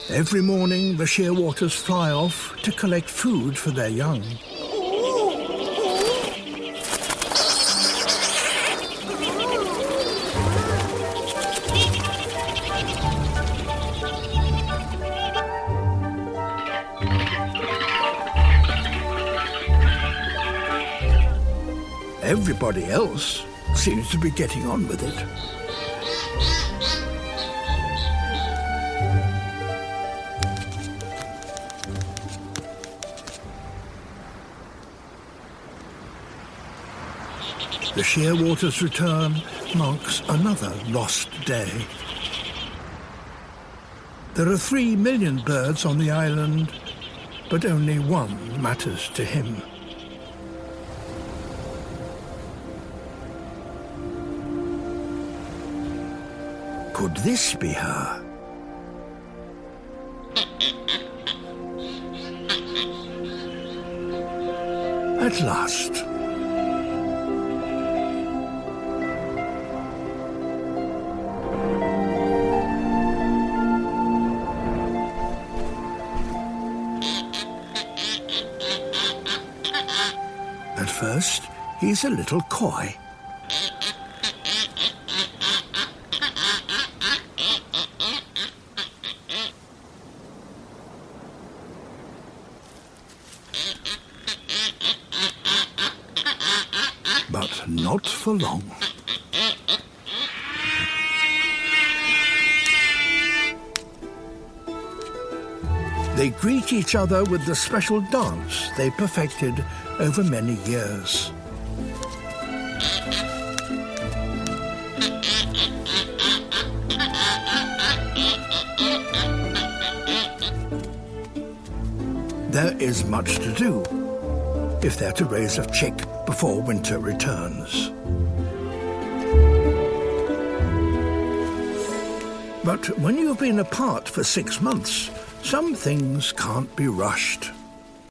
Every morning, the shearwaters fly off to collect food for their young. Everybody else seems to be getting on with it. The shearwaters' return marks another lost day. There are 3 million birds on the island, but only one matters to him. Could this be her? At last. At first, he's a little coy. But not for long. They greet each other with the special dance they perfected over many years. There is much to do if they're to raise a chick before winter returns. But when you've been apart for 6 months, some things can't be rushed.